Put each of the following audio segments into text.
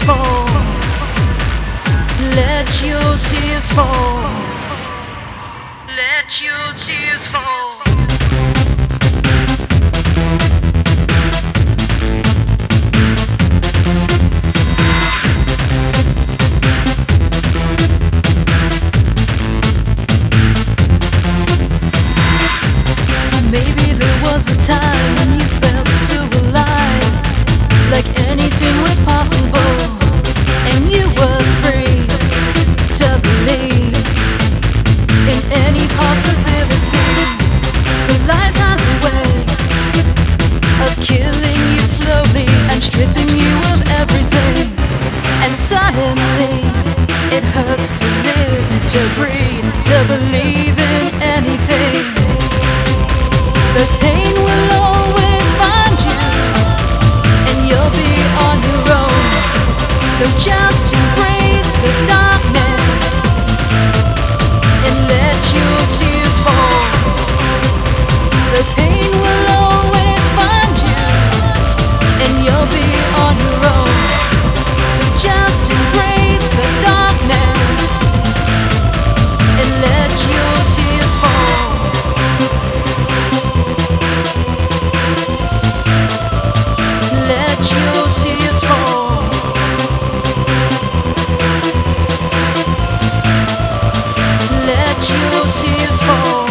fall. Let your tears fall. Let your tears fall. Maybe there was a time when you felt so alive, like anything was possible, and you were free to believe in any possibility. But life has a way of killing you slowly and stripping you of everything. And suddenly it hurts to live, to breathe, to believe in anything. The pain will always find you, and you'll be on your own. So just embrace the darkness and let your tears fall. The pain will always find you, and you'll be on your own. So just embrace the darkness and let your tears fall. Let your tears fall. Let your tears fall.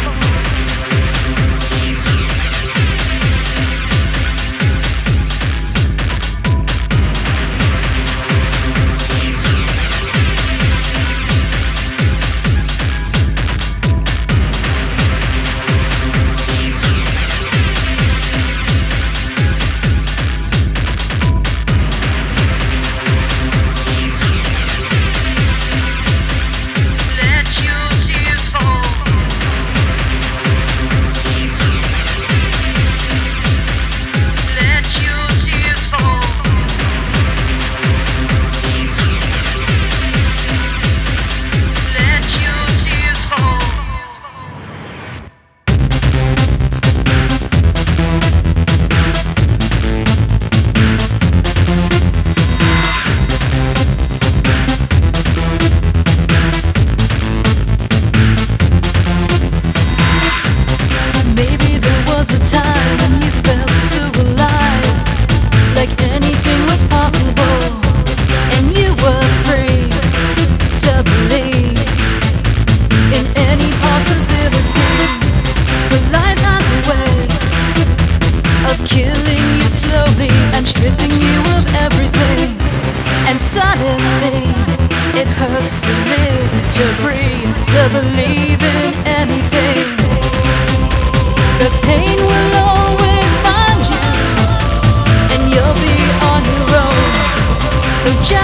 Suddenly, it hurts to live, to breathe, to believe in anything. The pain will always find you, and you'll be on your own. So just